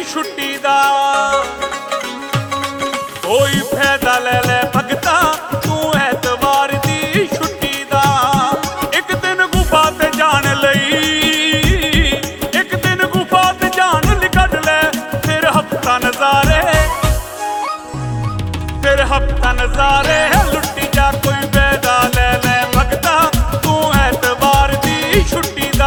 छुट्टी दा। कोई फायदा ले ले भगता तू ऐतवार दी छुट्टी दा। एक दिन गुफा ते जान लई, एक दिन गुफा ते जान निकल ले, फिर हफ्ता नजारे, फिर हफ्ता नजारे लुट्टी जा। कोई फायदा ले ले भगता तू ऐतवार दी छुट्टी दा।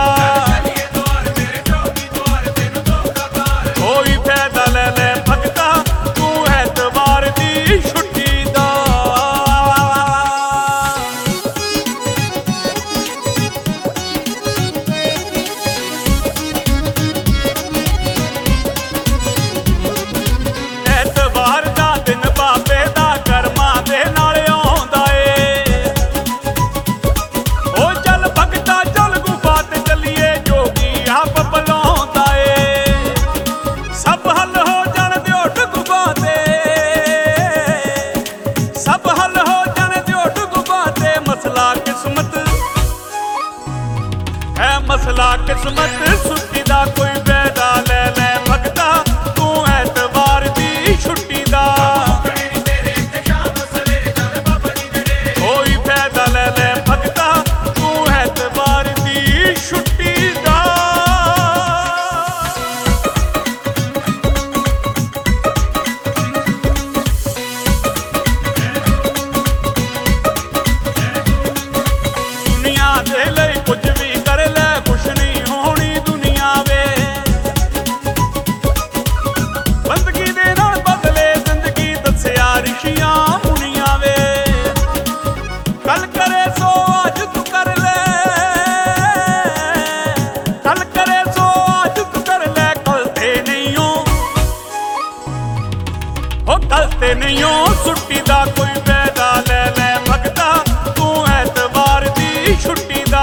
कोई फायदा ले ले भगता तू ऐतवार दी छुट्टी दा। ऐतवार दा दिन बाबे दा कर्मां दे नाल आउंदा ए। ओ चल भगता चल गुफा ते चलिए, जोगी आप बुलाउंदा ए। सब हल हो जाण दिओ डुगबा ते, सब हल हो जाण दिओ डुगबा ते। मसला किस्मत है, मसला किस्मत सुट्टी दा। कोई फायदा ले ले भगता तू ऐतवार दी छुट्टी दा। कोई फायदा ले ले भगता तू ऐतवार दी छुट्टी दा। दुनिया दे लई कुछ भी कर ले, कुछ नहीं होनी दुनिया वे। बंदगी दे नाल बदले जिंदगी दस्सिया ऋषियां मुनियां वे। कल करे सो आज तू कर ले, कल करे सो आज तू कर ले। कल ते नहीं हो कल ते नहीं हो छुट्टी दा। कोई फायदा ले ले भगता तू ऐतवार दी छुट्टी दा।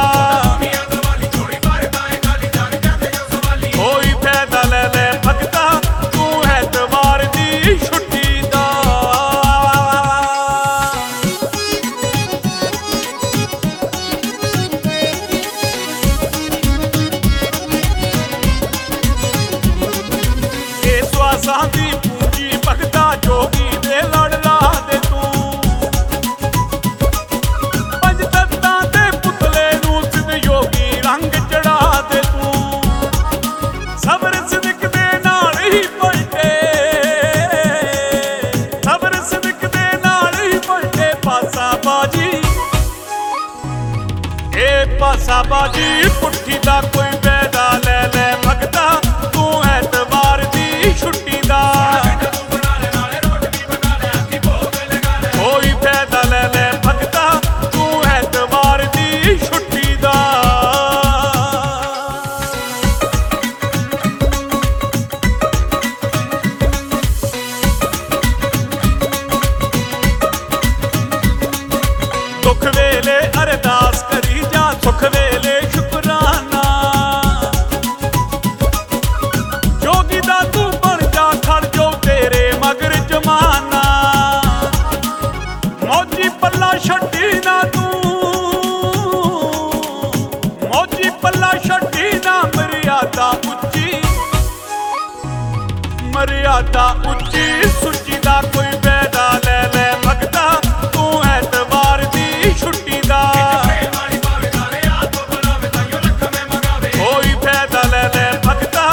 कोई फायदा ले ले भगता तू ऐतवार दी छुट्टी दा। ए स्वासां दी पूंजी भगता जोगी दे लड़ ला दे तू। पंज तत्तां दे पुतले नूं सिद्ध योगी रंग चढ़ा दे तू। सबर सिदक दे नाल ही पलटे, सबर सिदक दे नाल ही पलटे। पासा बाजी ए पासा बाजी पुट्ठी दा। कोई फायदा ले ले भगता तू ऐतवार दी छुट्टी दा। कोई फायदा ले ले भगता तू ऐतवार दी छुट्टी दा। दुख वेले अरदास करी जा, सुख वेले शुकराना। जोगी दा तू बन जा, खड़ जो तेरे मगर जमाना। मौजी पल्ला छड्डी ना तू, मौजी पल्ला छड्डी ना। मर्यादा उच्ची, मर्यादा उच्ची सुच्ची दा। कोई फायदा ले ले भगता तू ऐतवार दी छुट्टी दा। कोई फायदा ले ले भगता